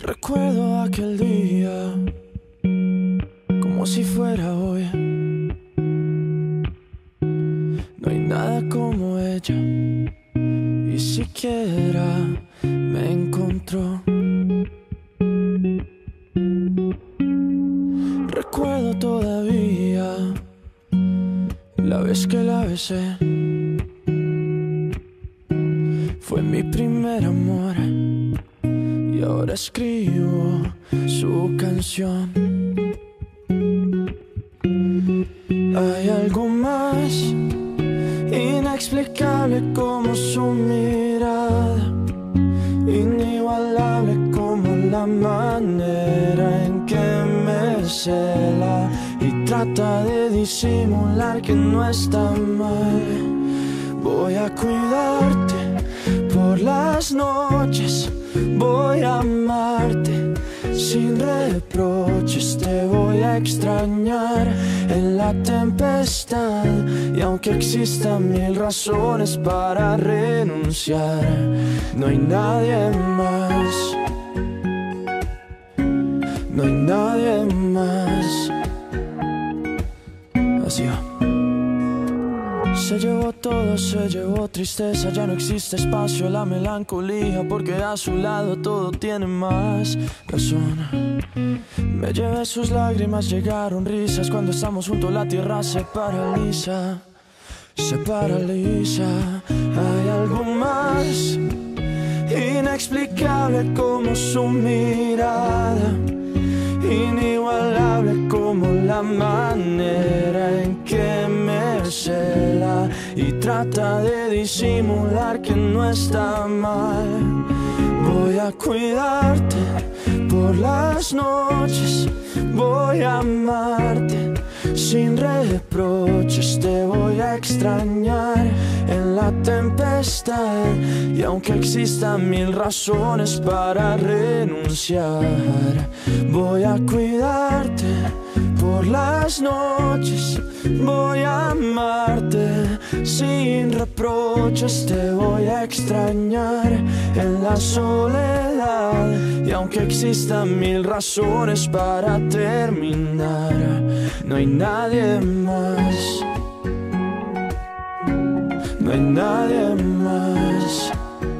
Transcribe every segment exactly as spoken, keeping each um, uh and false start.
Recuerdo aquel día como si fuera hoy. No hay nada como ella, y siquiera me encontró. Recuerdo todavía la vez que la besé. Fue mi primer amor y ahora escribo su canción. Hay algo más inexplicable como su mirada, inigualable como la manera en que me cela y trata de disimular que no está mal. Voy a cuidarte por las noches, voy a amarte sin reproches, te voy a extrañar en la tempestad. Y aunque existan mil razones para renunciar, no hay nadie más, no hay nadie más. Así va. Se llevó todo, se llevó tristeza, ya no existe espacio a la melancolía, porque a su lado todo tiene más razón. Me llevé sus lágrimas, llegaron risas, cuando estamos juntos la tierra se paraliza, se paraliza. Hay algo más inexplicable como su mirada, inigualable como la manera en que me cela y trata de disimular que no está mal. Voy a cuidarte por las noches, voy a amarte sin reproches, te voy a extrañar en la tempestad. Y aunque existan mil razones para renunciar, voy a cuidarte por las noches, voy a amarte sin reproches, te voy a extrañar en la soledad. Y aunque existan mil razones para terminar, no hay nadie más, no hay nadie más.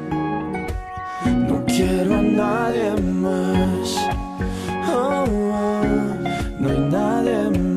No quiero a nadie más. Oh, oh, no hay nadie más.